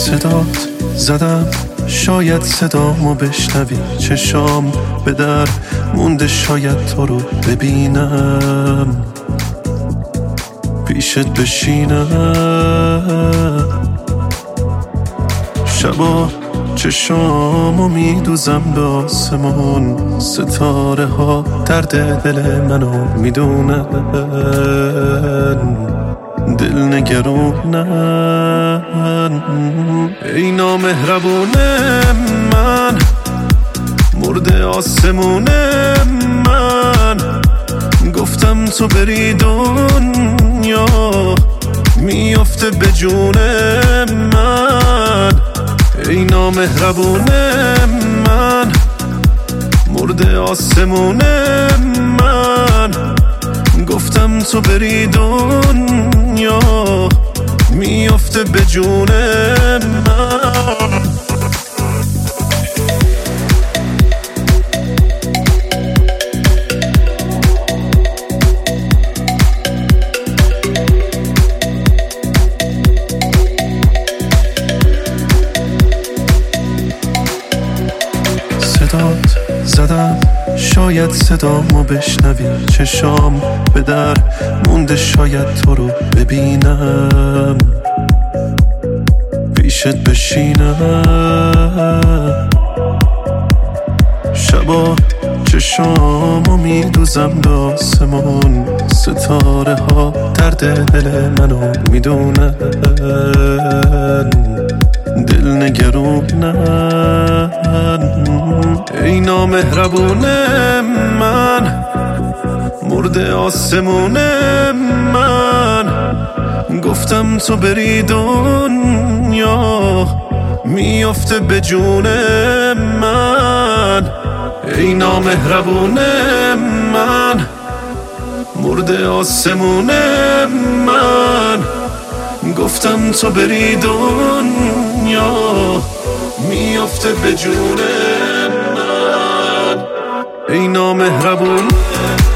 صدات زدم شاید صدامو بشنوی، چشام به در مونده شاید تو رو ببینم، پیشت بشینم. شبا چشامو میدوزم به آسمون، ستاره ها درد دل منو میدونن، دل نگرونن. ای نامهربون من، مرده آسمون من، گفتم تو بری دنیا میافته به جون من. ای نامهربون من، مرده آسمون من، گفتم تو بری دنیا میافته به جون من. صدات زدم شاید صدامو بشنوی، چشام به در مونده شاید تو رو ببینم، پیشت بشینم. شبا چشامو میدوزم به آسمون، ستاره ها درد دل منو میدونن، دل نگرونن. ای نامهربون من، مرده آسمون من، گفتم تو بری دنیا میافته به جون من. ای نامهربون من، مرده آسمون من، گفتم تو بری دنیا میافته به جون من. ای نامهربون